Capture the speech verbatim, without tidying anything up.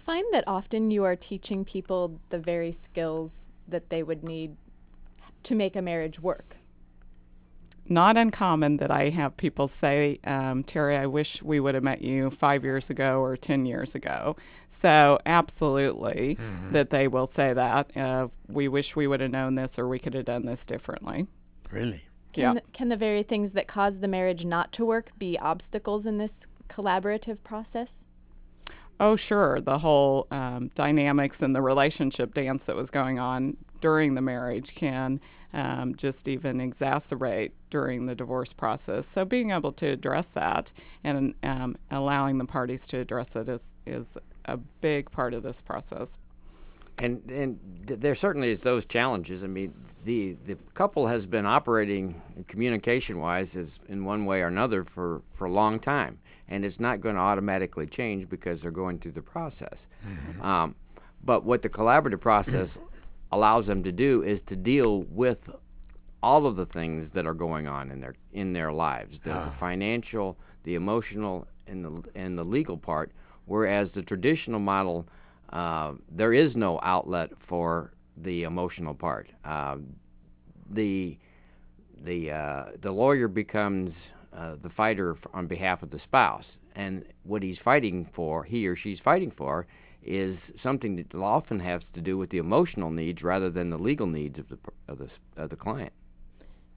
find that often you are teaching people the very skills that they would need to make a marriage work? Not uncommon that I have people say, um, Terry, I wish we would have met you five years ago or ten years ago. So, absolutely, Mm-hmm. that they will say that. Uh, we wish we would have known this or we could have done this differently. Really? Can, Yeah. the, can the very things that cause the marriage not to work be obstacles in this collaborative process? Oh, sure. The whole um, dynamics and the relationship dance that was going on during the marriage can um, just even exacerbate during the divorce process. So being able to address that and um, allowing the parties to address it is, is a big part of this process. And and th- there certainly is those challenges. I mean, the the couple has been operating communication-wise as in one way or another for, for a long time, and it's not going to automatically change because they're going through the process. Mm-hmm. Um, but what the collaborative process allows them to do is to deal with all of the things that are going on in their in their lives, the, Ah. the financial, the emotional, and the and the legal part. Whereas the traditional model, uh, there is no outlet for the emotional part. Uh, the the uh, the lawyer becomes uh, the fighter f- on behalf of the spouse, and what he's fighting for, he or she's fighting for, is something that often has to do with the emotional needs rather than the legal needs of the per- of the s- of the client.